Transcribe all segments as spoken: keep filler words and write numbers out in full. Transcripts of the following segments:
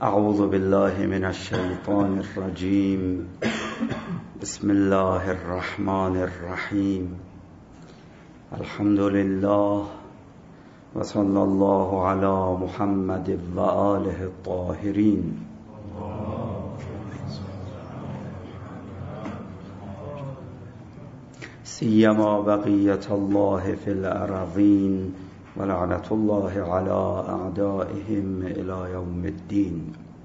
اعوذ بالله من الشیطان الرجیم. بسم الله الرحمن الرحیم. الحمد لله و صلی الله علی محمد و آله الطاهرین. سیما بقیت الله فی الارضین و لعنت الله علی اعدائهم الی یوم الدین.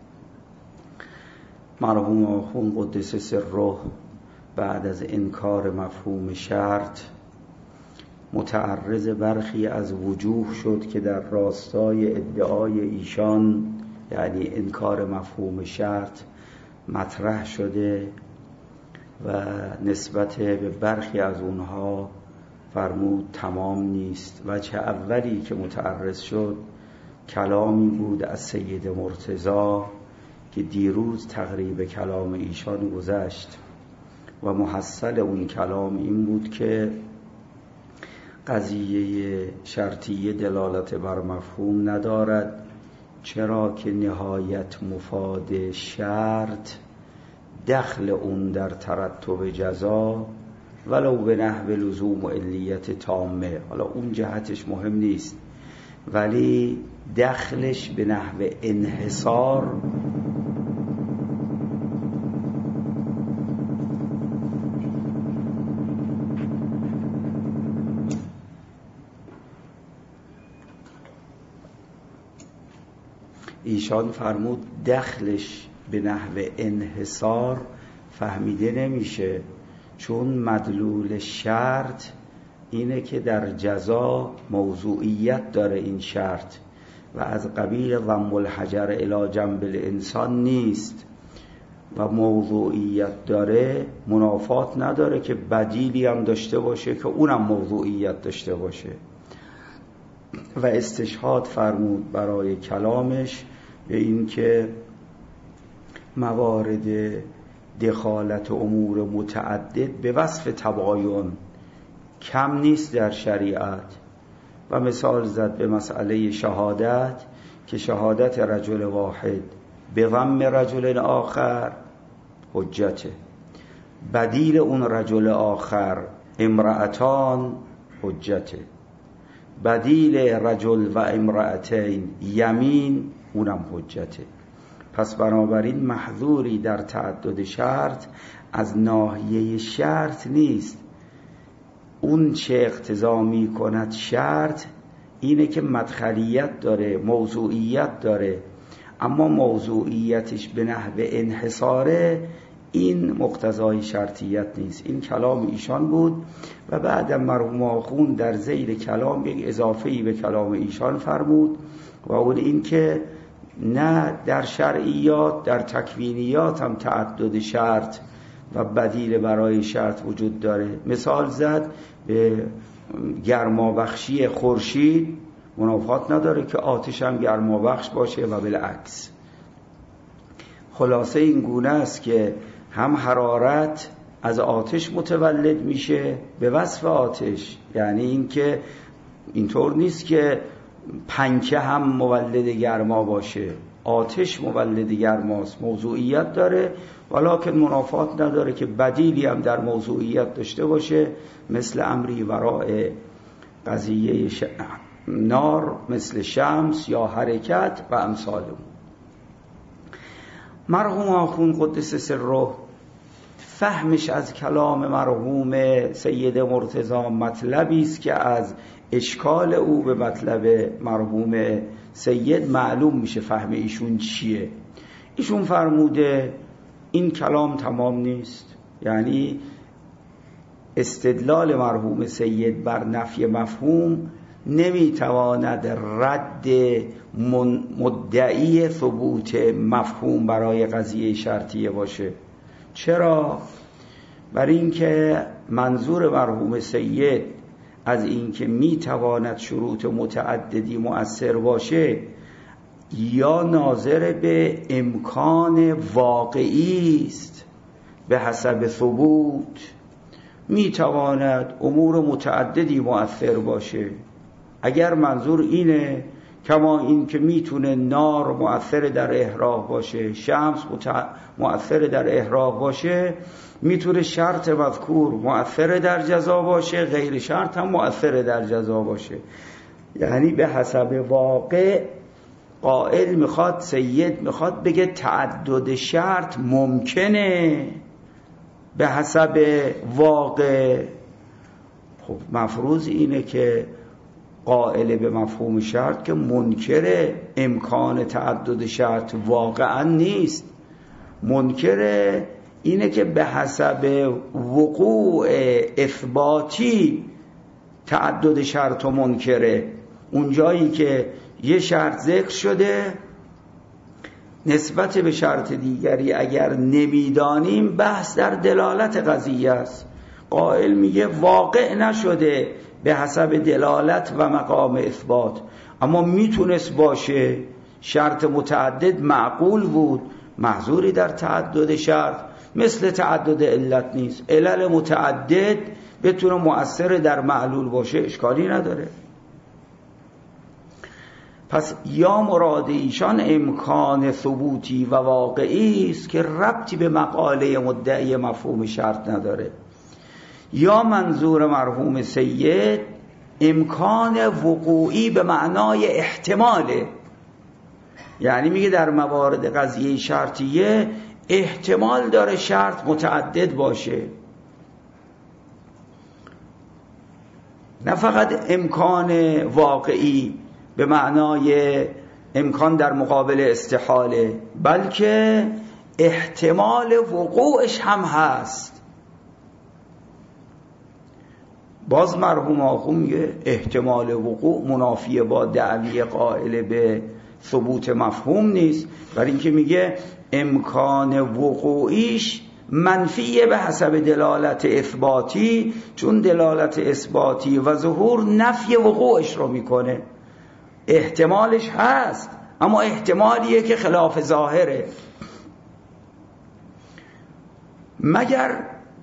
مرحوم آخوند قدس سره بعد از انکار مفهوم شرط متعرض برخی از وجوه شد که در راستای ادعای ایشان، یعنی انکار مفهوم شرط، مطرح شده و نسبت به برخی از اونها فرمود تمام نیست. وجه اولی که متعرض شد کلامی بود از سید مرتضی که دیروز تقریب کلام ایشان گذشت و محصل اون کلام این بود که قضیه شرطیه دلالت بر مفهوم ندارد، چرا که نهایت مفاد شرط دخل اون در ترتب جزا ولو به نحو لزوم و علیت تامه. حالا اون جهتش مهم نیست، ولی دخلش به نحو انحصار ایشان فرمود دخلش به نحو انحصار فهمیده نمیشه، چون مدلول شرط اینه که در جزا موضوعیت داره این شرط و از قبیل ضم الحجر الی جنب الانسان نیست و موضوعیت داره، منافات نداره که بدیلی هم داشته باشه که اونم موضوعیت داشته باشه. و استشهاد فرمود برای کلامش به این که موارد دخالت امور متعدد به وصف تباین کم نیست در شریعت و مثال زد به مسئله شهادت که شهادت رجل واحد به ضم رجل آخر حجته، بدیل اون رجل آخر امرأتان حجته، بدیل رجل و امرأتین یمین اونم حجته. پس بنابراین محظوری در تعدد شرط از ناحیه شرط نیست. اون چه اقتضا می کند شرط اینه که مدخلیت داره، موضوعیت داره، اما موضوعیتش به نحو انحصاره این مقتضای شرطیت نیست. این کلام ایشان بود و بعد مرحوم آخوند در ذیل کلام یک اضافه‌ای به کلام ایشان فرمود و اون این که نه در شرعیات، در تکوینیات هم تعدد شرط و بدیل برای شرط وجود داره. مثال زد به گرمابخشی خورشید، منافات نداره که آتش هم گرمابخش باشه و بالعکس. خلاصه این گونه است که هم حرارت از آتش متولد میشه به وصف آتش، یعنی این که اینطور نیست که پنکه هم مولد گرما باشه، آتش مولد گرماست، موضوعیت داره ولکن منافات نداره که بدیلی هم در موضوعیت داشته باشه، مثل امری وراء قضیه ش... نار، مثل شمس یا حرکت و امثال اون. مرحوم آخوند قدس سره فهمش از کلام مرحوم سید مرتضی مطلبی است که از اشکال او به مطلب مرحوم سید معلوم میشه فهم ایشون چیه. ایشون فرموده این کلام تمام نیست، یعنی استدلال مرحوم سید بر نفی مفهوم نمیتواند رد مدعی ثبوت مفهوم برای قضیه شرطیه باشه. چرا؟ برای اینکه منظور مرحوم سید از اینکه میتواند شروط متعددی مؤثر باشه یا ناظر به امکان واقعی است به حسب ثبوت، میتواند امور متعددی مؤثر باشه. اگر منظور اینه کما این که میتونه نار مؤثر در احراق باشه، شمس مؤثر در احراق باشه، میتونه شرط مذکور مؤثر در جزا باشه، غیر شرط هم مؤثر در جزا باشه. یعنی به حسب واقع قائل میخواد، سید میخواد بگه تعدد شرط ممکنه به حسب واقع. خب مفروض اینه که قائل به مفهوم شرط که منکر امکان تعدد شرط واقعا نیست، منکر اینه که به حسب وقوع اثباتی تعدد شرط و منکره. اون جایی که یه شرط ذکر شده نسبت به شرط دیگری اگر نمیدانیم بحث در دلالت قضیه است. قائل میگه واقع نشده به حسب دلالت و مقام اثبات، اما میتونست باشه، شرط متعدد معقول بود، محظوری در تعدد شرط مثل تعدد علت نیست. علل متعدد بتونه مؤثر در معلول باشه، اشکالی نداره. پس یا مراد ایشان امکان ثبوتی و واقعی است که ربطی به مقاله مدعی مفهوم شرط نداره، یا منظور مرحوم سید امکان وقوعی به معنای احتماله. یعنی میگه در موارد قضیه شرطیه احتمال داره شرط متعدد باشه، نه فقط امکان واقعی به معنای امکان در مقابل استحاله، بلکه احتمال وقوعش هم هست. باز مرحوم آخون میگه احتمال وقوع منافی با دعوی قائل به ثبوت مفهوم نیست، برای اینکه میگه امکان وقوعیش منفیه به حسب دلالت اثباتی، چون دلالت اثباتی و ظهور نفی وقوعش رو میکنه. احتمالش هست اما احتمالیه که خلاف ظاهره، مگر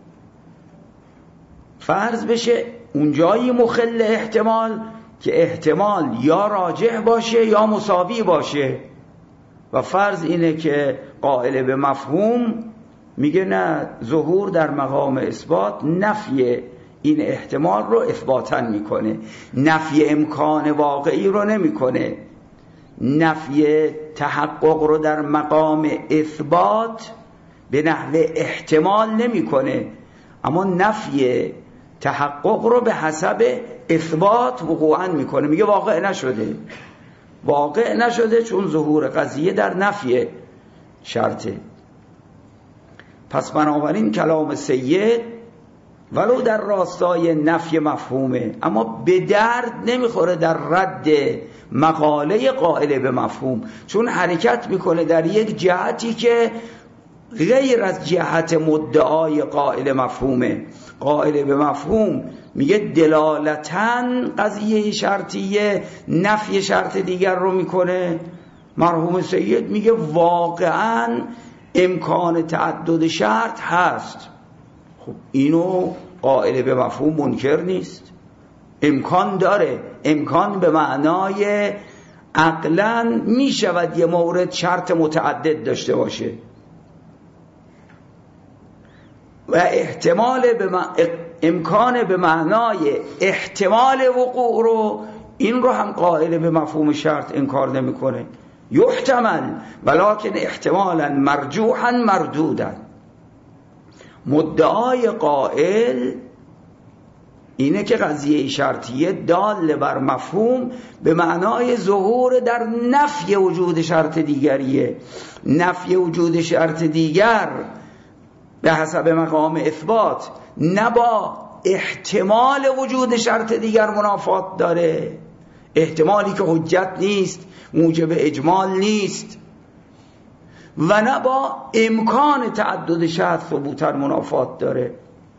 فرض بشه اونجایی مخل احتمال که احتمال یا راجح باشه یا مساوی باشه، و فرض اینه که قائل به مفهوم میگه نه، ظهور در مقام اثبات نفی این احتمال رو اثباتا میکنه، نفی امکان واقعی رو نمیکنه. نفی تحقق رو در مقام اثبات به نحو احتمال نمیکنه، اما نفی تحقق رو به حسب اثبات وقوعا میکنه. میگه واقع نشده، واقع نشده چون ظهور قضیه در نفی شرطه. پس بنابراین کلام سید ولو در راستای نفی مفهومه، اما به درد نمیخوره در رد مقاله قائل به مفهوم، چون حرکت میکنه در یک جهتی که غیر از جهت مدعای قائل مفهومه. قائل به مفهوم میگه دلالتاً قضیه شرطیه نفی شرط دیگر رو میکنه، مرحوم سید میگه واقعاً امکان تعدد شرط هست. خب اینو قائل به مفهوم منکر نیست، امکان داره. امکان به معنای عقلاً میشود یه مورد شرط متعدد داشته باشه، و احتمال به م... امکان به معنای احتمال وقوع رو، این رو هم قائل به مفهوم شرط انکار نمیکنه. یحتمل ولکن احتمالا مرجوحا مردودا. مدعای قائل اینه که قضیه شرطیه دال بر مفهوم به معنای ظهور در نفی وجود شرط دیگریه. نفی وجود شرط دیگر به حسب مقام اثبات نه با احتمال وجود شرط دیگر منافات داره، احتمالی که حجت نیست، موجب اجمال نیست، و نه با امکان تعدد شرط ثبوتا منافات داره.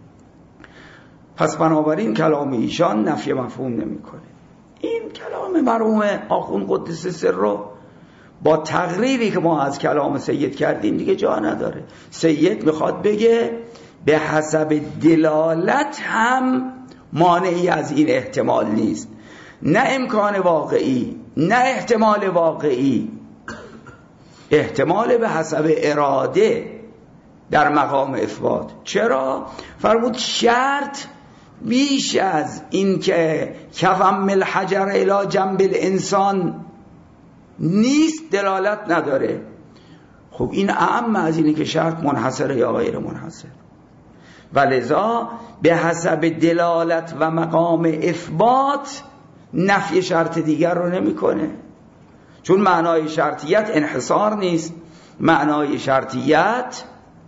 پس بنابراین کلام ایشان نفی مفهوم نمیکنه. این کلام مرحوم آخوند قدس سر رو با تقریری که ما از کلام سید کردیم دیگه جا نداره. سید میخواد بگه به حسب دلالت هم مانعی از این احتمال نیست، نه امکان واقعی نه احتمال واقعی، احتمال به حسب اراده در مقام اثبات. چرا؟ فرمود شرط بیش از این که کفم الحجر الی جنب الانسان نیست دلالت نداره. خب این اعم از اینه که شرط منحصره یا غیر منحصر، ولذا به حسب دلالت و مقام اثبات نفی شرط دیگر رو نمیکنه، چون معنای شرطیت انحصار نیست. معنای شرطیت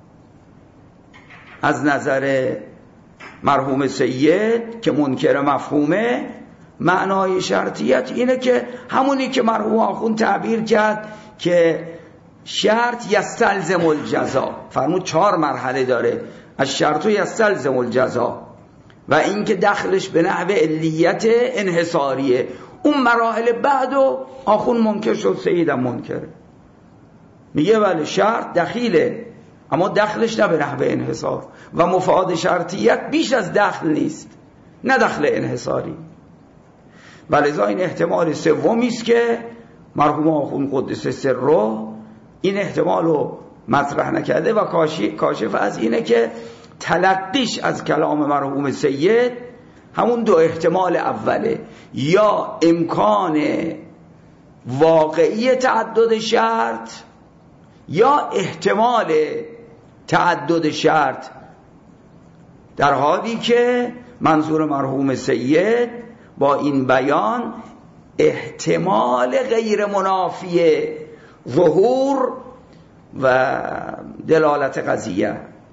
از نظر مرحوم سید که منکر مفهومه، معنای شرطیت اینه که همونی که مرحوم آخوند تعبیر کرد که شرط یستلزم الجزا، فرمود چهار مرحله داره، از شرط یستلزم الجزا و این که دخلش به نحو علیت انحصاریه. اون مراحل بعدو آخوند منکر شد، سیدم منکر میگه بله شرط دخیله، اما دخلش نه به نحو انحصار و مفاد شرطیت بیش از دخل نیست، نه دخل انحصاری. ولذا این احتمال سومی است که مرحوم آخوند قدس سره این احتمال رو مطرح نکرده و کاشف از اینه که تلقیش از کلام مرحوم سید همون دو احتمال اوله، یا امکان واقعی تعدد شرط یا احتمال تعدد شرط، در حالی که منظور مرحوم سید با این بیان احتمال غیر منافی ظهور و دلالت قضیه.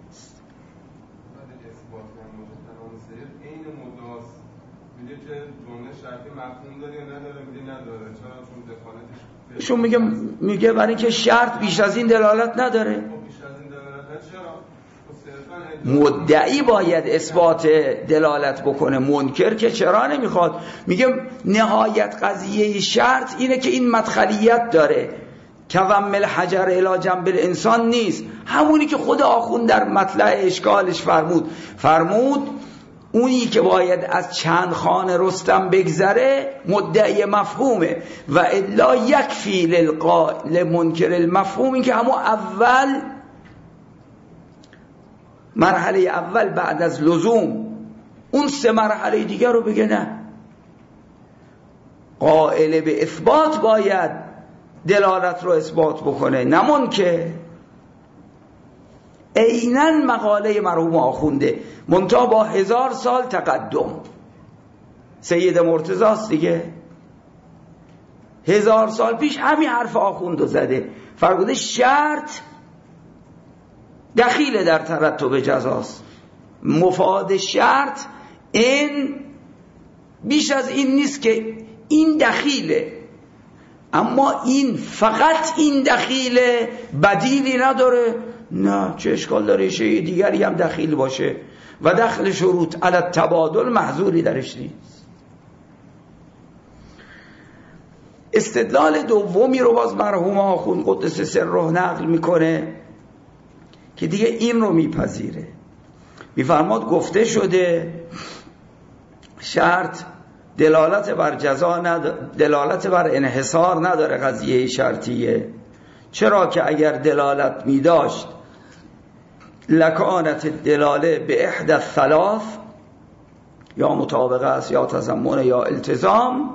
شون میگه میگه برای اینکه شرط بیش از این دلالت نداره. مدعی باید اثبات دلالت بکنه، منکر که چرا نمیخواد. میگه نهایت قضیه شرط اینه که این مدخلیت داره، کوم الحجر الی جنب الانسان نیست، همونی که خود آخوند در مطلع اشکالش فرمود فرمود اونی که باید از چند خانه رستم بگذره مدعی مفهومه و الا یکفی للقائل منکر المفهوم، این که همون اول مرحله اول بعد از لزوم اون سه مرحله دیگر رو بگه نه، قائل به اثبات باید دلالت رو اثبات بکنه، نمون که عیناً مقاله مرحوم آخونده منتها با هزار سال تقدم. سید مرتضاست دیگه، هزار سال پیش همین حرف آخوندو زده، فرموده شرط دخیل در ترتب جزاست، مفاد شرط این بیش از این نیست که این دخیله، اما این فقط این دخیله بدیلی نداره. نه، چه اشکال داره شیء دیگری هم دخیل باشه و دخل شروط علی التبادل محظوری درش نیست. استدلال دومی رو باز مرحوم آخوند قدس سره نقل میکنه که دیگه این رو میپذیره، میفرماد گفته شده شرط دلالت بر جزا نداره، دلالت بر انحصار نداره قضیه شرطیه، چرا که اگر دلالت می داشت لکانت دلاله به احد الثلاث، یا مطابقه است یا تضمن یا التزام،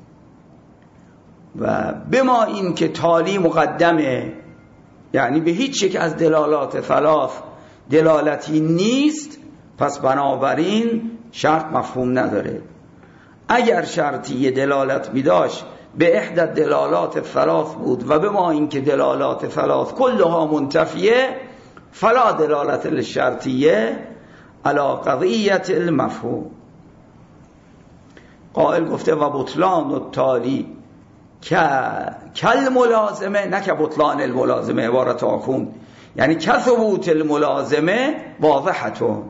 و بما این که تالی مقدمه، یعنی به هیچ یک از دلالات ثلاث دلالتی نیست، پس بنابراین شرط مفهوم نداره. اگر شرطی دلالت می داشت به احد دلالات ثلاث بود و به ما این که دلالات ثلاث کلها منتفیه، فلا دلالت الشرطیه علی قضیت المفهوم. قائل گفته و بطلان و تالی کل ملازمه، نه که بطلان الملازمه، عبارت آخوند یعنی که ثبوت الملازمه واضحتون،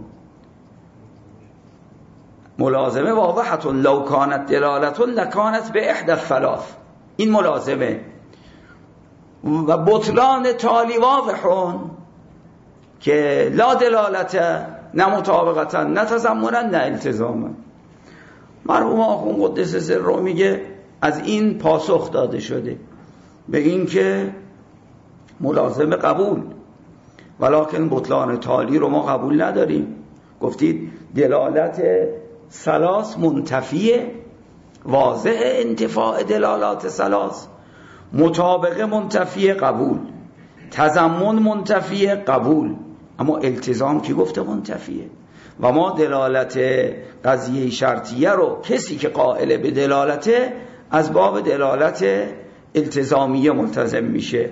ملازمه واضحتون لو کانت دلالتون لکانت به احد الثلاث، این ملازمه. و بطلان تالی واضحون که لا دلالت، نه مطابقتا، نه تضمنا، نه التزاما. مرحوم آخوند قدس سره میگه از این پاسخ داده شده به این که ملازم قبول، ولکن بطلان تالی رو ما قبول نداریم. گفتید دلالت ثلاث منتفیه، واضح انتفاع دلالات ثلاث، مطابقه منتفیه قبول، تضمن منتفیه قبول، اما التزام کی گفته منتفیه؟ و ما دلالت قضیه شرطیه رو کسی که قائل به دلالته از باب دلالت التزامیه ملتزم میشه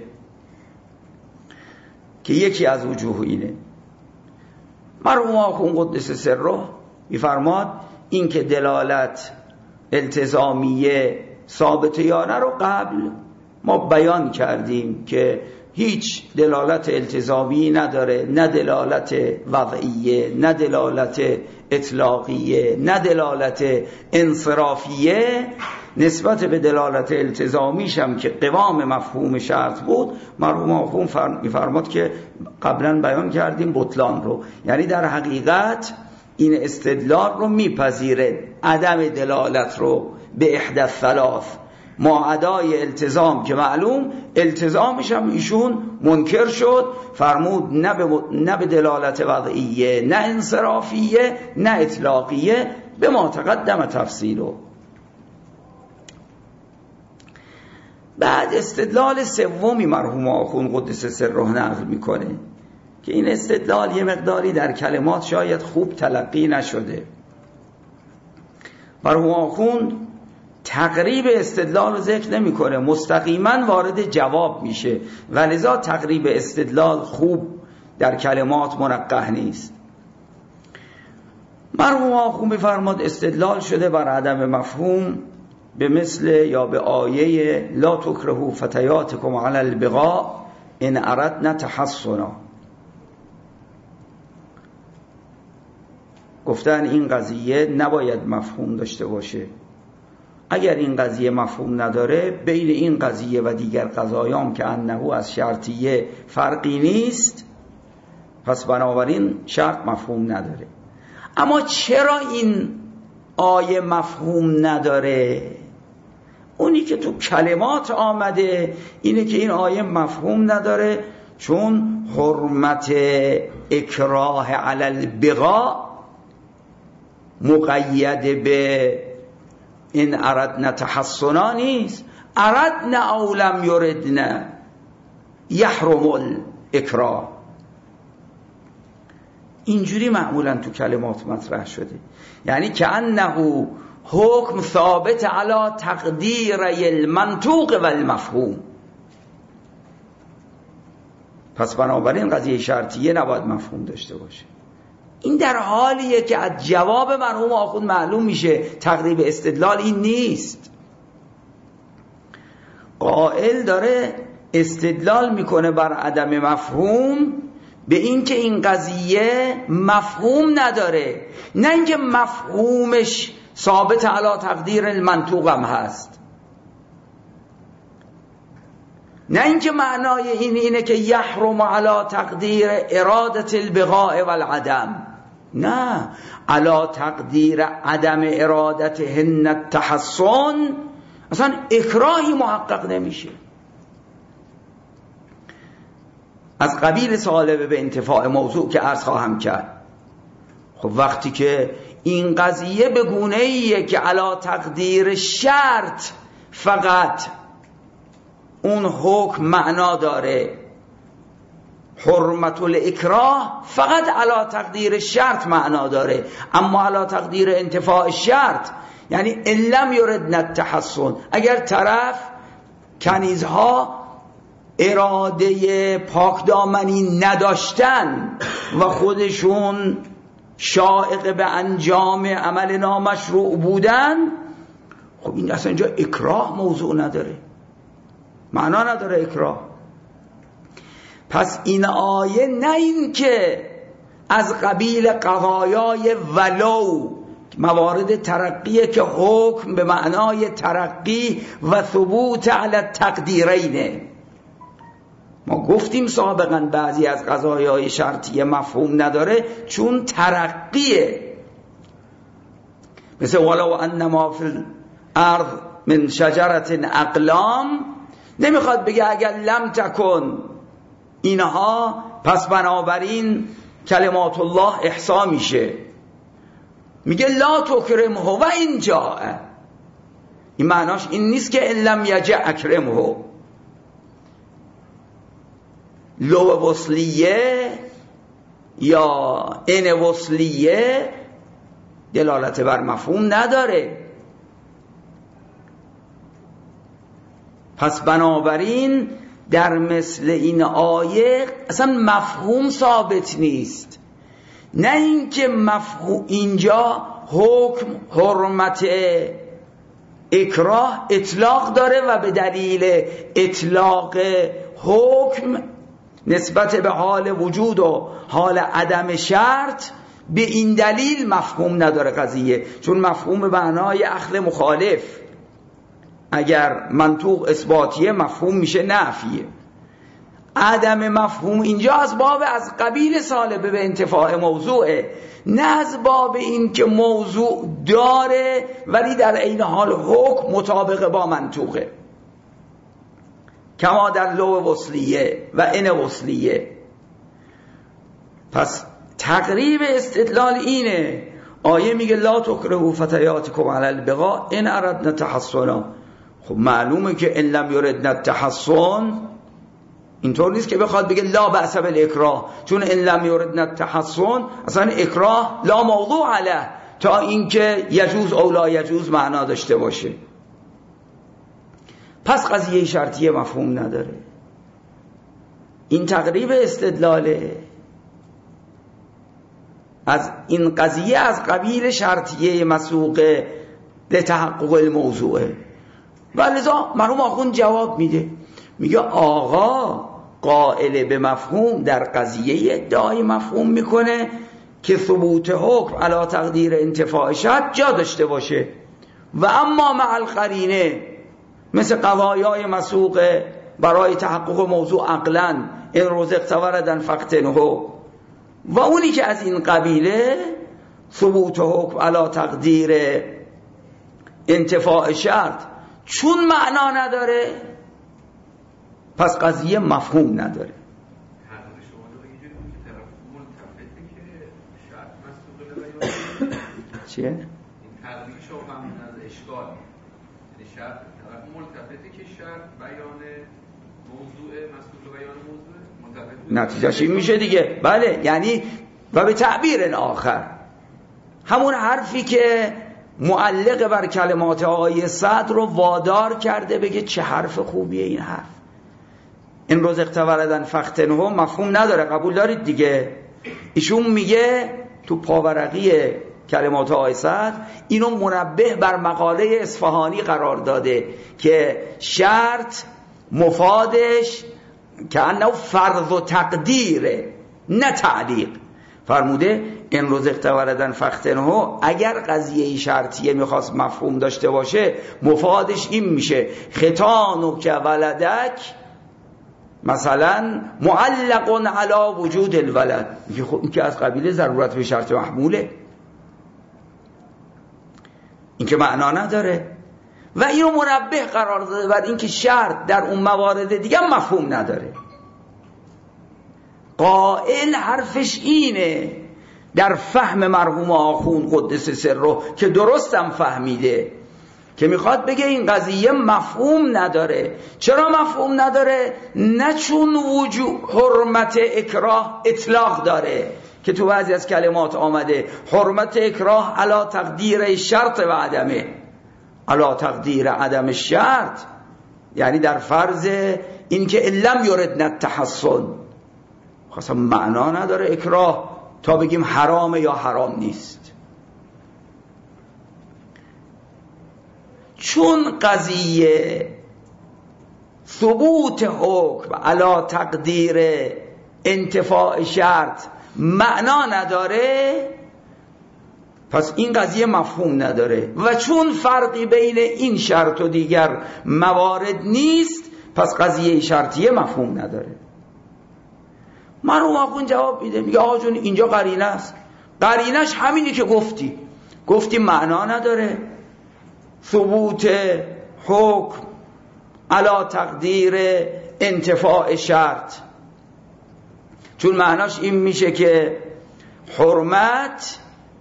که یکی از وجوه اینه. مرحوم آخوند قدس سره میفرماد این که دلالت التزامیه ثابته یا نه رو قبل ما بیان کردیم که هیچ دلالت التزامی نداره، نه دلالت وضعیه، نه دلالت اطلاقیه، نه دلالت انصرافیه. نسبت به دلالت التزامیش هم که قوام مفهوم شرط بود، مرحوم آخوند میفرماد که قبلا بیان کردیم بطلان رو، یعنی در حقیقت این استدلال رو میپذیره عدم دلالت رو به احدى الثلاث معادای التزام که معلوم التزامش هم ایشون منکر شد، فرمود نه به نه به دلالت وضعیه، نه انصرافیه، نه اطلاقیه، به ما تقدم تفصیله. بعد استدلال سومی مرحوم آخوند قدس سره نقل میکنه که این استدلال یه مقداری در کلمات شاید خوب تلقی نشده. مرحوم آخوند تقریب استدلال رو ذکر نمیکنه، مستقیما وارد جواب میشه و لذا تقریب استدلال خوب در کلمات منقح نیست. مرحوم آخوند میفرماد استدلال شده بر عدم مفهوم به مثل یا به آیه لا تکرهوا فتیاتکم علی البغاء ان اردنا تحصنا. گفتن این قضیه نباید مفهوم داشته باشه. اگر این قضیه مفهوم نداره، بین این قضیه و دیگر قضایام که انه از شرطیه فرقی نیست، پس بنابراین شرط مفهوم نداره. اما چرا این آیه مفهوم نداره؟ اونی که تو کلمات آمده اینه که این آیه مفهوم نداره چون حرمت اکراه علی البغاء مقید به این اردنا تحصنا نیست. اردنا او لم یردنا یحرم الاکراه. اینجوری معمولا تو کلمات مطرح شده، یعنی که انه حکم ثابت علی تقدیر المنطوق و المفهوم. پس بنابراین قضیه شرطیه نباید مفهوم داشته باشه. این در حالیه که از جواب مرحوم آخوند معلوم میشه تقریب استدلال این نیست. قائل داره استدلال میکنه بر عدم مفهوم به این که این قضیه مفهوم نداره، نه اینکه مفهومش ثابت علی تقدیر المنطوق هم هست، نه اینکه معنای این اینه که یحرم علی تقدیر اراده البغاء والعدم، نه، علی تقدیر عدم ارادتهن التحصن اصلا اکراهی محقق نمیشه. از قبیل سالبه به انتفاع موضوع که عرض خواهم کرد. خب وقتی که این قضیه به گونه‌ایه که علی تقدیر شرط فقط اون حکم معنا داره، حرمت الاکراه فقط علی تقدیر شرط معنا داره، اما علی تقدیر انتفاع شرط یعنی ان لم یردن التحصن، اگر طرف کنیزها اراده پاکدامنی نداشتن و خودشون شائق به انجام عمل نامشروع بودن، خب این اصلا اینجا اکراه موضوع نداره، معنا نداره اکراه. پس این آیه نه این که از قبیل قضایای ولو، موارد ترقیه که حکم به معنای ترقی و ثبوت علی التقدیرینه. ما گفتیم سابقا بعضی از قضایای شرطیه مفهوم نداره چون ترقیه، مثل ولو ان ما فی الارض من شجرت اقلام، نمیخواد بگه اگر لم تکن اینها پس بنابراین کلمات الله احصا میشه. میگه لا تکرمه و این جاء، این معناش این نیست که ان لم یجع اکرمه. لو وصلیه یا ان وصلیه دلالت بر مفهوم نداره. پس بنابراین در مثل این آیه اصلا مفهوم ثابت نیست، نه اینکه مفهوم اینجا حکم حرمت اکراه اطلاق داره و به دلیل اطلاق حکم نسبت به حال وجود و حال عدم شرط به این دلیل مفهوم نداره قضیه، چون مفهوم به معنای اخذ مخالف. اگر منطوق اثباتیه مفهوم میشه نفیه. عدم مفهوم اینجا از باب از قبیل سالبه به انتفاع موضوعه، نه از باب این که موضوع داره ولی در عین حال حکم مطابق با منطوقه، کما در لو وصلیه و ان وصلیه. پس تقریب استدلال اینه، آیه میگه لا تکرهوا فتیاتکم علی البغاء ان اردنا تحصنا. خب معلومه که ان لم یردنا التحصن اینطور نیست که بخواد بگه لا بأس بالاکراه، چون ان لم یردنا التحصن اصلا اکراه لا موضوع علیه تا اینکه یجوز او لا یجوز معنا داشته باشه. پس قضیه شرطیه مفهوم نداره. این تقریب استدلاله. از این قضیه از قبیل شرطیه مسوقه لتحقق الموضوعه. و لذا مرحوم آخوند جواب میده، میگه آقا قائل به مفهوم در قضیه ادعای مفهوم میکنه که ثبوت حکم علی تقدیر انتفاع شرط جا داشته باشه، و اما مع القرینه مثل قضایای مسوقه برای تحقق موضوع عقلا این رزقت ولدا فاقتنه، و اونی که از این قبیله ثبوت حکم علی تقدیر انتفاع شرط چون معنا نداره پس قضیه مفهوم نداره. چیه؟ این تقریب شما ممنون از اشکال، یعنی شرط طرف ملتفته که شرط بیان موضوع مسئول بیان موضوع ملتفت نتیجهش این میشه دیگه. بله، یعنی و به تعبیر آخر همون حرفی که معلق بر کلمات آیه صد رو وادار کرده بگه چه حرف خوبیه این حرف، این رزقت ولدا فاقتنه مفهوم نداره، قبول دارید دیگه. ایشون میگه تو پاورقی کلمات آیه صد اینو منبه بر مقاله اصفهانی قرار داده که شرط مفادش که انه فرض و تقدیره نه تعلیق. فرموده این رزقت ولدا فاقتنه اگر قضیه شرطیه میخواست مفهوم داشته باشه مفادش این میشه ختانو که ولدک مثلا معلق علی وجود الولد. میگه خب این که از قبیل ضرورت به شرط محموله، این که معنا نداره و اینو منبه قرار داده بعد این که شرط در اون موارد دیگه مفهوم نداره. قائل حرفش اینه در فهم مرحوم آخوند قدس سره که درستم فهمیده که میخواد بگه این قضیه مفهوم نداره. چرا مفهوم نداره؟ نه چون وجود حرمت اکراه اطلاق داره که تو بعضی از کلمات آمده حرمت اکراه علا تقدیر شرط و عدمه، علا تقدیر عدم شرط، یعنی در فرض این که لم یردن التحصن. خاصا معنا نداره اکراه تا بگیم حرام یا حرام نیست. چون قضیه ثبوت حکم علی تقدیر انتفاع شرط معنا نداره پس این قضیه مفهوم نداره، و چون فرقی بین این شرط و دیگر موارد نیست پس قضیه شرطیه مفهوم نداره. مرحوم آخوند جواب میده، میگه آقا جون اینجا قرینه است، قرینش همینی که گفتی گفتی معنا نداره، ثبوت حکم علی تقدیر انتفاع شرط، چون معناش این میشه که حرمت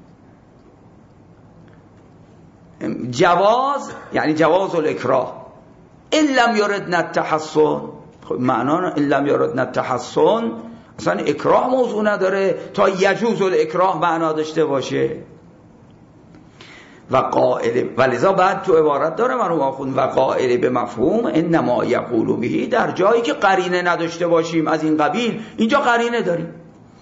جواز، یعنی جواز الاکراه، ان لم یردن التحسن. خب معنا ان لم یردن التحسن اصلا اکراه موضوع نداره تا یجوز الاکراه معنا داشته باشه. و قائل، ولذا بعد تو عبارت داره من رو آخوند و قائل به مفهوم انما یقول به، در جایی که قرینه نداشته باشیم از این قبیل، اینجا قرینه داریم.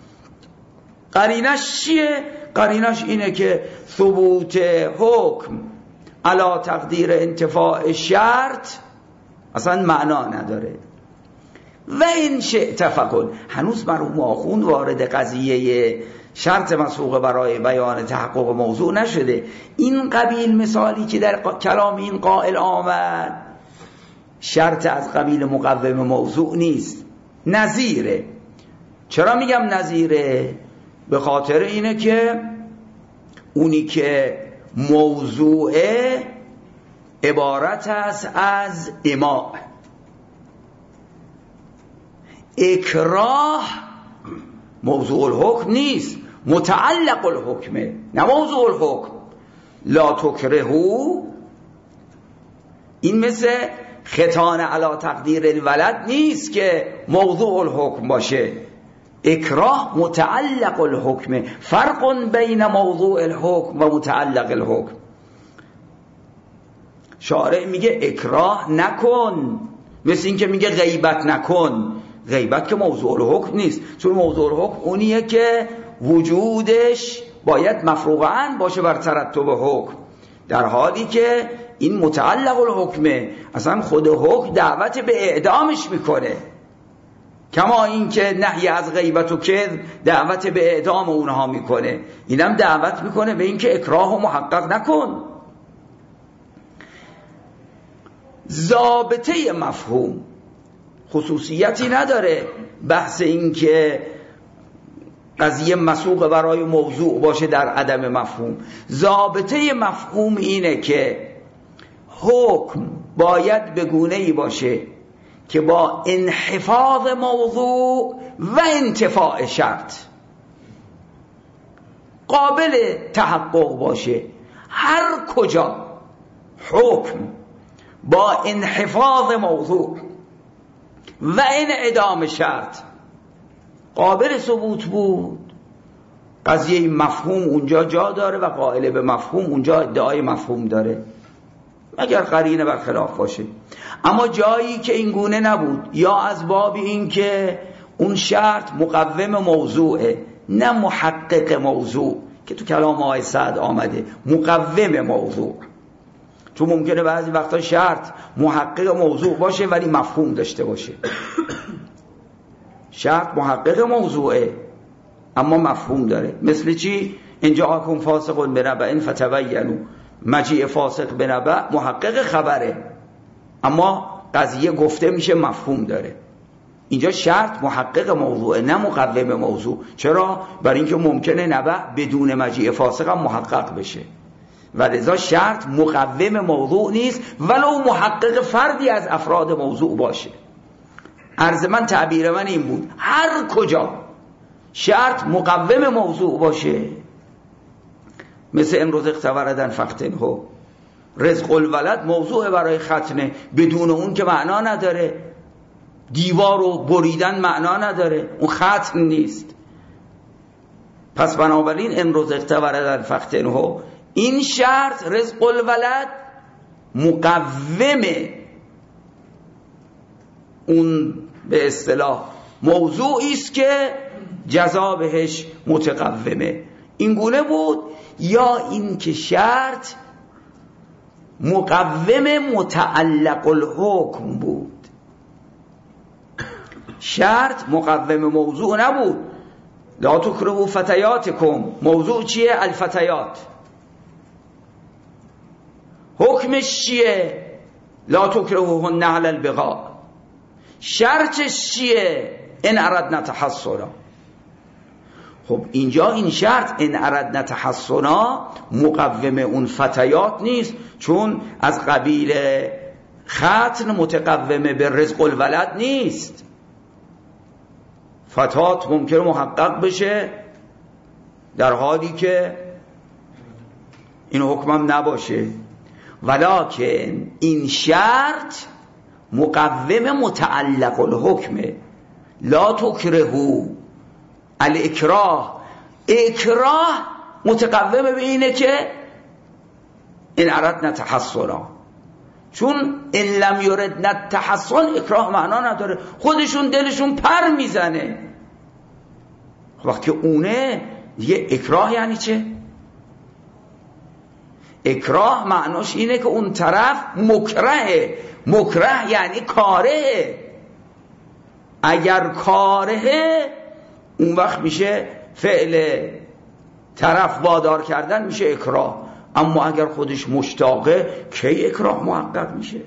قرینش چیه؟ قرینش اینه که ثبوت حکم علی تقدیر انتفاع شرط اصلا معنا نداره. و این شئت فکن، هنوز مرحوم آخوند وارد قضیه شرط مسبوقه برای بیان تحقق موضوع نشده. این قبیل مثالی که در کلام این قائل آمد شرط از قبیل مقوم موضوع نیست، نظیره. چرا میگم نظیره؟ به خاطر اینه که اونی که موضوع عبارت است از اماع، اکراه موضوع الحکم نیست، متعلق الحکمه، نه موضوع الحکم. لا تکرهو این مثل ختان علی تقدیر الولد نیست که موضوع الحکم باشه، اکراه متعلق الحکمه. فرق بین موضوع الحکم و متعلق الحکم. شارع میگه اکراه نکن، مثل این که میگه غیبت نکن. غیبت که موضوع الحکم نیست، چون موضوع الحکم اونیه که وجودش باید مفروغاً باشه بر ترتب حکم، در حالی که این متعلق الحکمه، اصلا خود حکم دعوت به اعدامش میکنه، کما این که نهی از غیبت و کذب دعوت به اعدام اونها میکنه، اینم دعوت میکنه به این که اکراه و محقق نکن. ضابطه مفهوم خصوصیتی نداره، بحث این که قضیه مسوق برای موضوع باشه در عدم مفهوم. ضابطه مفهوم اینه که حکم باید به گونه‌ای باشه که با انحفاظ موضوع و انتفاع شرط قابل تحقق باشه. هر کجا حکم با انحفاظ موضوع و انعدام شرط قابل ثبوت بود، قضیه مفهوم اونجا جا داره و قائل به مفهوم اونجا ادعای مفهوم داره، اگر قرینه برخلاف باشه. اما جایی که این گونه نبود، یا از باب این که اون شرط مقوم موضوعه نه محقق موضوع، که تو کلام آقای سعد آمده مقوم موضوع، چون ممکنه بعضی وقتا شرط محقق موضوع باشه ولی مفهوم داشته باشه. شرط محقق موضوعه اما مفهوم داره. مثل چی؟ ان جاءکم فاسق بنبأ فتبینوا، مجیء فاسق بنبأ محقق خبره اما قضیه گفته میشه مفهوم داره. اینجا شرط محقق موضوعه نه مقوم موضوع. چرا؟ برای اینکه ممکنه نبأ بدون مجیء فاسق هم محقق بشه، ولذا شرط مقوم موضوع نیست ولو محقق فردی از افراد موضوع باشه. عرض من، تعبیر من این بود، هر کجا شرط مقوم موضوع باشه، مثل امروز اختوردن فختنه، رزق الولد موضوع برای ختنه، بدون اون که معنا نداره، دیوار رو بریدن معنا نداره، اون ختن نیست. پس بنابراین امروز اختوردن فختنه، این شرط رزق الولد مقوم اون به اصطلاح موضوعی است که جزا بهش متقومه. این گونه بود. یا این که شرط مقوم متعلق الحکم بود، شرط مقوم موضوع نبود. لا تکرهوا فتیاتکم، موضوع چیه؟ الفتیات. حکمش چیه؟ لا تکرهوهن علی البغاء. شرطش چیه؟ ان اردنا تحصنا. خب اینجا این شرط ان اردنا تحصنا مقوم اون فتیات نیست، چون از قبیل ختن متقومه به رزق الولد نیست. فتات ممکنه محقق بشه در حالی که این حکمم نباشه، ولکن این شرط مقوم متعلق الحکمه. لا تکرهو الاکراه، اکراه متقوم به اینه که این اردنا تحصنا، چون ان لم یردنا التحصن اکراه معنا نداره، خودشون دلشون پر میزنه. وقتی اونه دیگه اکراه یعنی چه؟ اکراه معناش اینه که اون طرف مکرهه. مکره یعنی کاره. اگر کاره اون وقت میشه فعل طرف وادار کردن، میشه اکراه. اما اگر خودش مشتاقه کی اکراه محقق میشه؟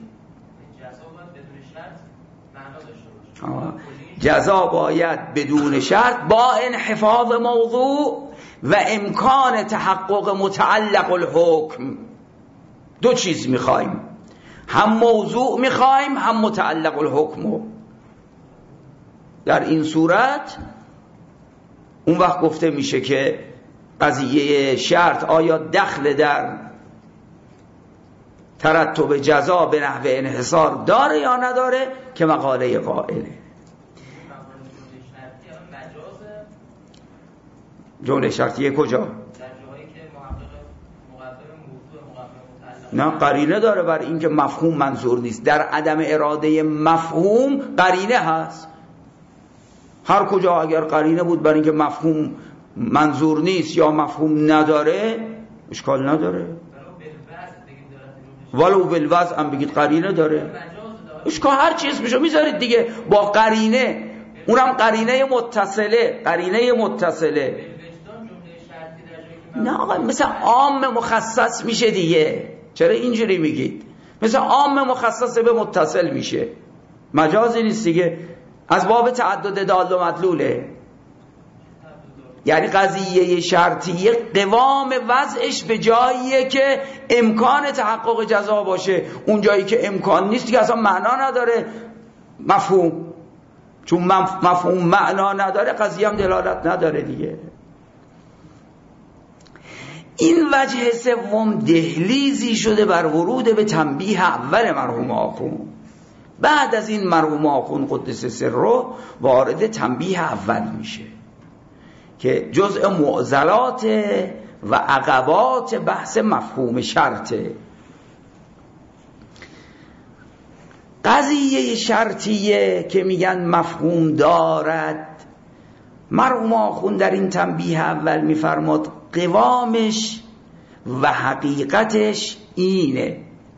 جزا باید بدون شرط با انحفاظ موضوع و امکان تحقق متعلق الحکم. دو چیز میخوایم، هم موضوع میخوایم هم متعلق الحکم. در این صورت اون وقت گفته میشه که قضیه شرط آیا دخل در ترتب جزا به نحو انحصار داره یا نداره که مقاله قائله. جمله شرطیه کجا؟ نه قرینه داره برای اینکه مفهوم منظور نیست. در عدم اراده مفهوم قرینه هست. هر کجا اگر قرینه بود برای اینکه مفهوم منظور نیست یا مفهوم نداره اشکال نداره. ولو بالوضع هم بگید قرینه داره اشکال، هر چیز میشه میذارید دیگه با قرینه. اونم قرینه متصله. قرینه متصله نه آقا مثل عام مخصص میشه دیگه. چرا اینجوری میگید؟ مثل عام مخصص به متصل میشه، مجازی نیست دیگه، از باب تعدد دال و مدلوله. یعنی قضیه شرطیه قوام وضعش به جاییه که امکان تحقق جزا باشه. اون جایی که امکان نیست دیگه اصلا معنا نداره مفهوم، چون مفهوم معنا نداره قضیه هم دلالت نداره دیگه. این وجه سوم دهلیزی شده بر ورود به تنبیه اول مرحوم آخوند. بعد از این مرحوم آخوند قدس سره وارد تنبیه اول میشه که جزء معضلات و عقبات بحث مفهوم شرطه. قضیه شرطیه که میگن مفهوم دارد، مرحوم آخوند در این تنبیه اول میفرماد قوامش و حقیقتش اینه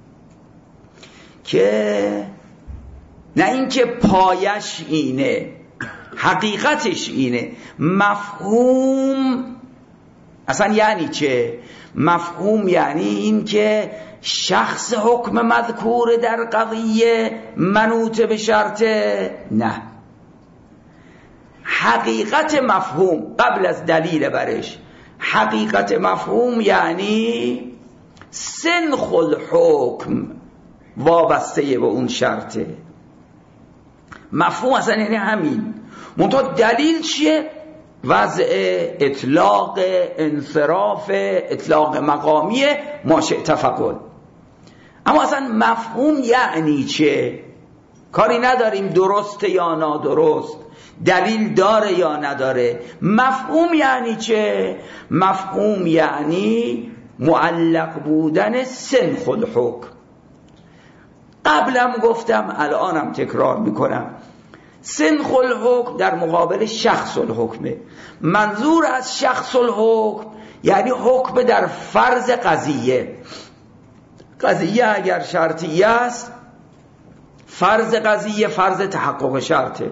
که نه اینکه پایش اینه، حقیقتش اینه. مفهوم اصلا یعنی چه؟ مفهوم یعنی این که شخص حکم مذکور در قضیه منوط به شرطه، نه. حقیقت مفهوم قبل از دلیل برش، حقیقت مفهوم یعنی سنخ الحکم وابسته به اون شرطه. مفهوم اصلا یعنی همین. منتها دلیل چیه؟ وضع اطلاق انصراف اطلاق مقامیه ما شئت فقل. اما اصلا مفهوم یعنی چه؟ کاری نداریم درسته یا نادرست، دلیل داره یا نداره. مفهوم یعنی چه؟ مفهوم یعنی معلق بودن سنخ الحکم. قبلم گفتم الانم تکرار میکنم، سنخ الحکم در مقابل شخص الحکمه. منظور از شخص الحکم یعنی حکم در فرض قضیه. قضیه اگر شرطیه است، فرض قضیه فرض تحقق شرطه.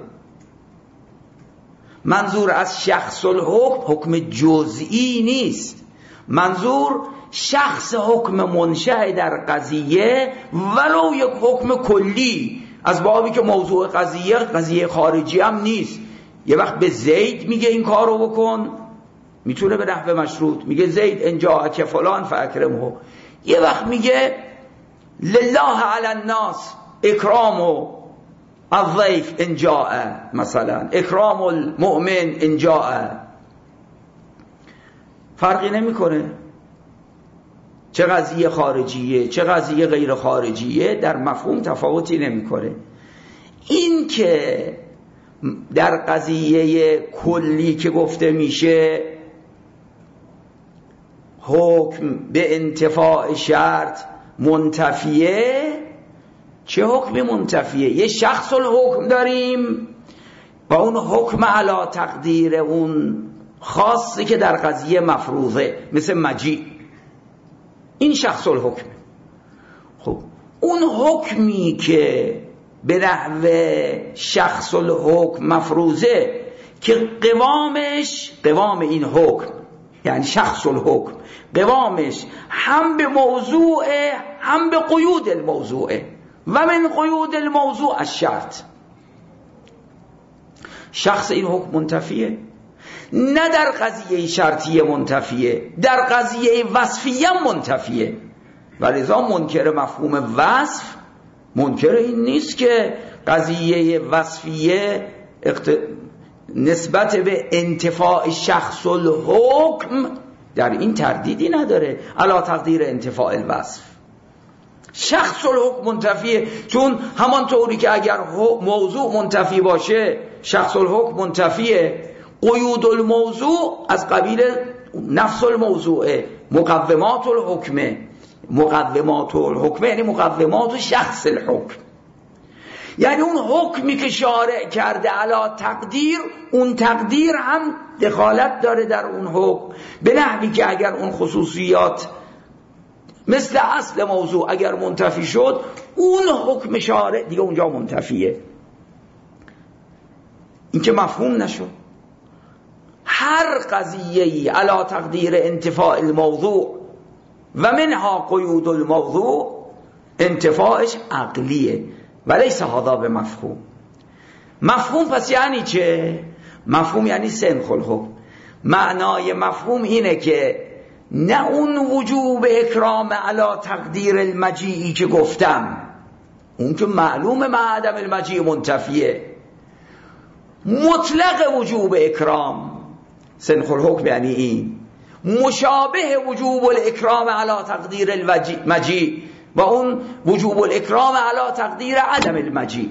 منظور از شخص الحکم حکم جزئی نیست، منظور شخص حکم منشأ در قضیه ولو یک حکم کلی، از بابی که موضوع قضیه قضیه خارجی هم نیست. یه وقت به زید میگه این کارو بکن، میتونه به نحو مشروط، میگه زید انجا که فلان فاکرمه. یه وقت میگه لله علی الناس، اکرام و الضیف ان جاء، مثلا اکرام المؤمن ان جاء، فرقی نمیکنه چه قضیه خارجیه چه قضیه غیر خارجیه، در مفهوم تفاوتی نمیکنه. این که در قضیه کلی که گفته میشه حکم به انتفاع شرط منتفیه، چه حکمی منتفیه؟ یه شخص الحکم داریم با اون حکم علی تقدیر اون خاصی که در قضیه مفروضه، مثل مجیء، این شخص الحکم. خب اون حکمی که به نحو شخص الحکم مفروضه که قوامش، قوام این حکم یعنی شخص الحکم، قوامش هم به موضوع هم به قیود الموضوع و من قیود الموضوع الشرط. شخص این حکم منتفیه، نه در قضیه شرطیه منتفیه، در قضیه وصفیه منتفیه. ولذا منکر مفهوم وصف منکر این نیست که قضیه وصفیه اقت... نسبت به انتفاع شخص الحکم در این تردیدی نداره علی تقدیر انتفاع الوصف. شخص الحکم منتفیه، چون همان طوری که اگر موضوع منتفی باشه شخص الحکم منتفیه، قیود الموضوع از قبیل نفس الموضوع، مقومات الحکم، مقومات الحکم یعنی مقومات شخص الحکم، یعنی اون حکمی که شارع کرده علی تقدیر، اون تقدیر هم دخالت داره در اون حکم، به نحوی که اگر اون خصوصیات مثل اصل موضوع اگر منتفی شد، اون حکم شارع دیگه اونجا منتفیه. این که مفهوم نشد. هر قضیه‌ای علی تقدیر انتفاع الموضوع و منها قیود الموضوع انتفاعش عقلیه ولیس هذا به مفهوم. مفهوم پس یعنی چه؟ مفهوم یعنی سنخ الحکم. معنای مفهوم اینه که نه اون وجوب اکرام علی تقدیر المجیعی که گفتم، اون که معلوم مع عدم المجیع منتفیه، مطلق وجوب اکرام سنخ الحکم یعنی این، مشابه وجوب الاکرام علی تقدیر المجیع و اون وجوب الاکرام علی تقدیر عدم المجیع.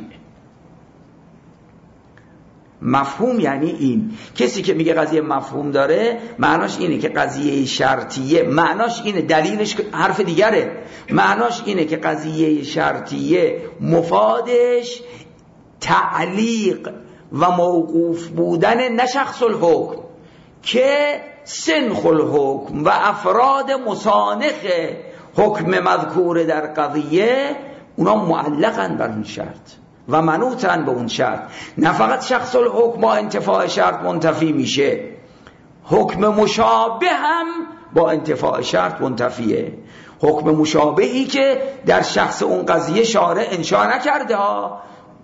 مفهوم یعنی این. کسی که میگه قضیه مفهوم داره معناش اینه که قضیه شرطیه، معناش اینه، دلیلش حرف دیگره، معناش اینه که قضیه شرطیه مفادش تعلیق و موقوف بودن نه شخص الحکم که سنخ الحکم و افراد مسانخ حکم مذکور در قضیه اونا معلقن بر اون شرط و منوطن به اون شرط. نه فقط شخص الحکم با انتفاع شرط منتفی میشه، حکم مشابه هم با انتفاع شرط منتفیه. حکم مشابهی که در شخص اون قضیه شارع انشا نکرده ها.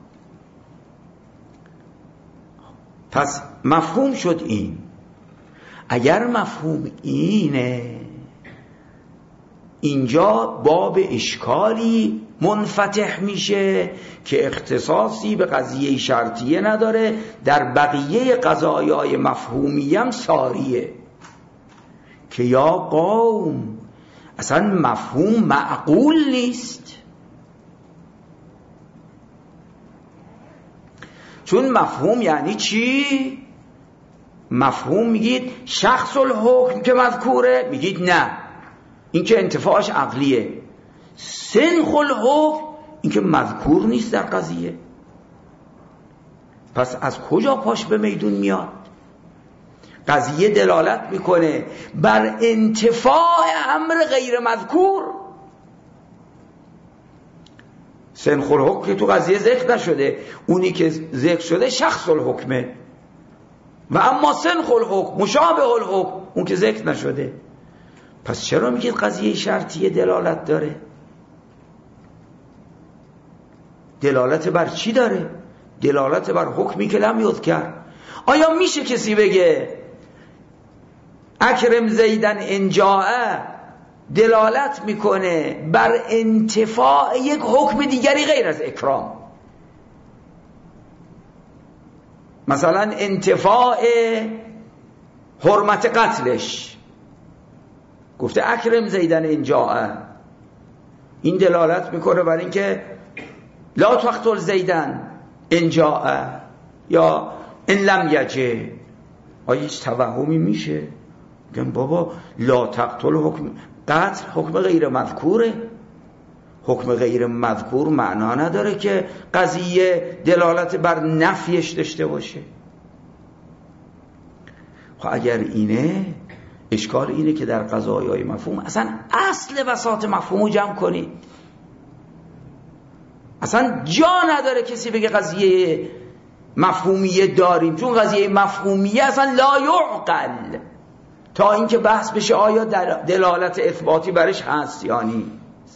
پس مفهوم شد این. اگر مفهوم اینه، اینجا باب اشکالی منفتح میشه که اختصاصی به قضیه شرطیه نداره، در بقیه قضایای مفهومی هم ساریه که یا قوم اصلا مفهوم معقول نیست. چون مفهوم یعنی چی؟ مفهوم میگید شخص الحکم که مذکوره، میگید نه، این که انتفاعش عقلیه. سنخ الحکم این که مذکور نیست در قضیه. پس از کجا پاش به میدون میاد؟ قضیه دلالت میکنه بر انتفاع امر غیر مذکور. سنخ الحکم که تو قضیه ذکر نشده، اونی که ذکر شده شخص الحکمه، و اما سنخ الحکم مشابه الحکم اون که ذکر نشده. پس چرا میگید قضیه شرطیه دلالت داره؟ دلالت بر چی داره؟ دلالت بر حکمی که لم یذکر. آیا میشه کسی بگه اکرم زیدن ان جاء دلالت میکنه بر انتفاع یک حکم دیگری غیر از اکرام. مثلا انتفاع حرمت قتلش، گفته اکرم زیدن اینجا، این دلالت میکنه بر اینکه لا تقتل زیدن اینجا یا ان لم یجه. آیا هیچ توهمی میشه؟ میگن بابا لا تقتل حکم قتل حکم غیر مذکوره. حکم غیر مذکور معنا نداره که قضیه دلالت بر نفیش داشته باشه. خب اگر اینه، اشکال اینه که در قضایای مفهوم اصلا اصل بساط مفهومو جمع کنید. اصلا جا نداره کسی بگه قضیه مفهومیه داریم، چون قضیه مفهومیه اصلا لا یعقل، تا اینکه بحث بشه آیا دلالت اثباتی برش هست یا نیست.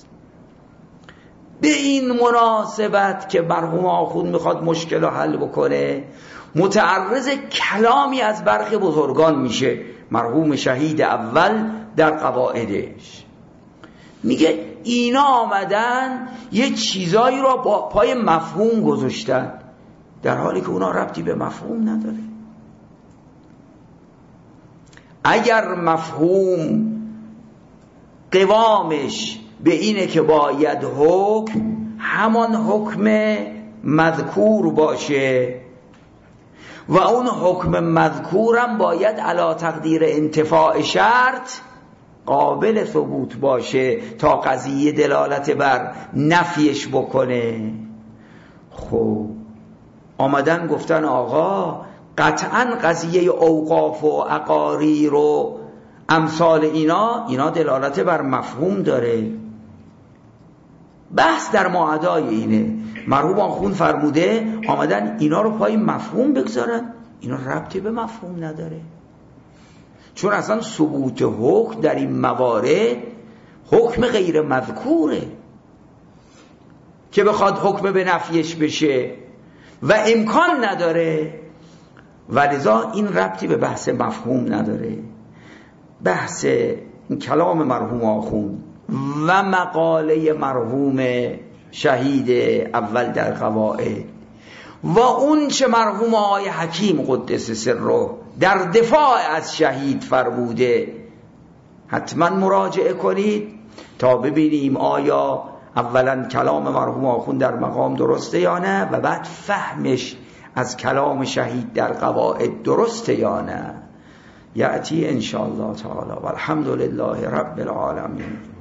به این مناسبت که مرحوم آخوند میخواد مشکل رو حل بکنه، متعرض کلامی از برخی بزرگان میشه. مرحوم شهید اول در قواعدش میگه اینا آمدن یه چیزایی رو با پای مفهوم گذاشتن، در حالی که اونا ربطی به مفهوم نداره. اگر مفهوم قوامش به اینه که باید حکم همان حکم مذکور باشه و اون حکم مذکورم باید علی تقدیر انتفاع شرط قابل ثبوت باشه تا قضیه دلالت بر نفیش بکنه. خب آمدن گفتن آقا قطعا قضیه اوقاف و عقاریر و امثال اینا اینا دلالت بر مفهوم داره. بحث در معادای اینه. مرحوم آخوند فرموده آمدن اینا رو پای مفهوم بگذارن، اینا ربطی به مفهوم نداره، چون اصلا ثبوت حکم در این موارد حکم غیر مذکوره که بخواد حکم به نفیش بشه و امکان نداره، ولذا این ربطی به بحث مفهوم نداره. بحث این کلام مرحوم آخوند و مقاله مرحوم شهید اول در قواعد و اون چه مرحوم آقای حکیم قدس سره در دفاع از شهید فرموده حتما مراجعه کنید تا ببینیم آیا اولا کلام مرحوم آخوند در مقام درسته یا نه و بعد فهمش از کلام شهید در قواعد درسته یا نه. یأتی ان شاء الله تعالی والحمد لله رب العالمین.